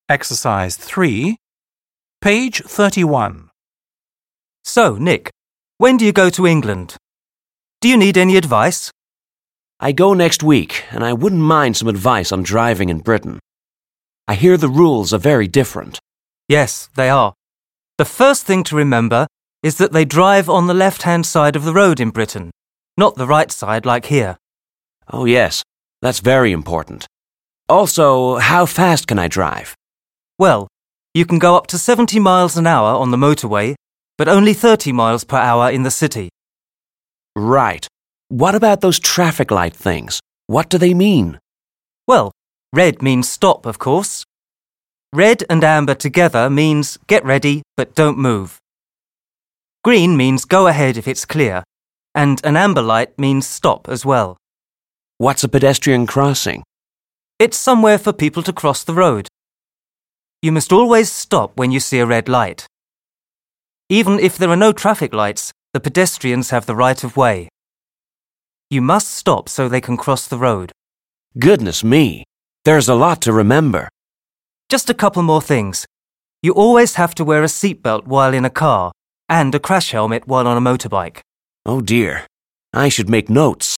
Exercise 3, page 31. So, Nick, when do you go to England? Do you need any advice? I go next week, and I wouldn't mind some advice on driving in Britain. I hear the rules are very different. Yes, they are. The first thing to remember is that they drive on the left-hand side of the road in Britain, not the right side like here. Oh yes, that's very important. Also, how fast can I drive? Well, you can go up to 70 miles an hour on the motorway, but only 30 miles per hour in the city. Right. What about those traffic light things? What do they mean? Well, red means stop, of course. Red and amber together means get ready, but don't move. Green means go ahead if it's clear, and an amber light means stop as well. What's a pedestrian crossing? It's somewhere for people to cross the road. You must always stop when you see a red light. Even if there are no traffic lights, the pedestrians have the right of way. You must stop so they can cross the road. Goodness me, there's a lot to remember. Just a couple more things. You always have to wear a seatbelt while in a car, and a crash helmet while on a motorbike. Oh dear, I should make notes.